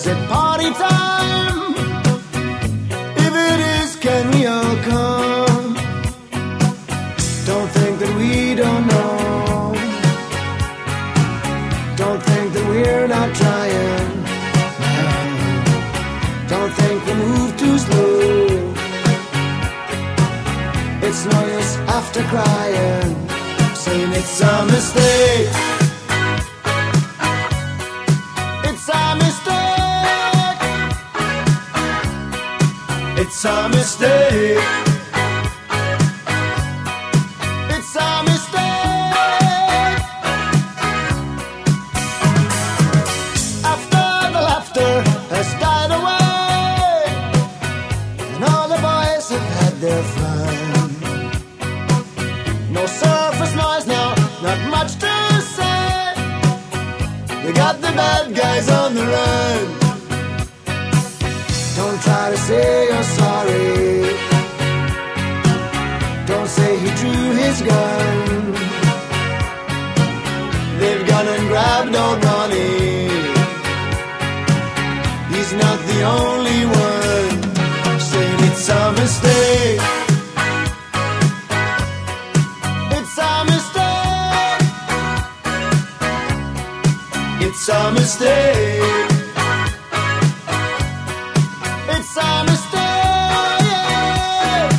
it party time? If it is, can we all come? Don't think that we don't know. Don't think that we're not trying. Don't think we move too slow. It's no use after crying, saying it's a mistake. It's a mistake. It's a mistake. It's a mistake. After the laughter has died away and all the boys have had their fun, no surface noise now, not much to say. They got the bad guys on the run. Don't try to say you're sorry. Don't say he drew his gun. They've gone and grabbed old Ronnie. He's not the only one. Saying it's a mistake. It's a mistake. It's a mistake. It's a mistake.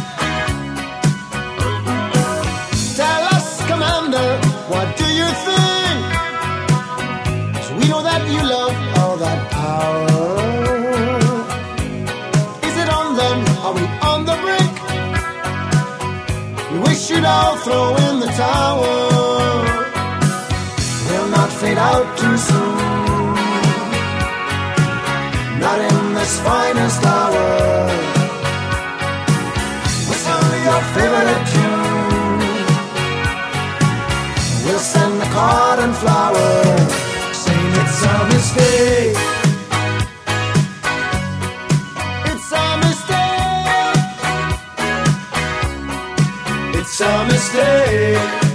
Tell us, Commander, what do you think? 'Cause we know that you love all that power. Is it on them? Are we on the brink? We wish you'd all throw in the towel. We'll not fade out too soon, not in this finest hour. What's only your favorite tune? We'll send the card and flower, saying it's a mistake. It's a mistake. It's a mistake.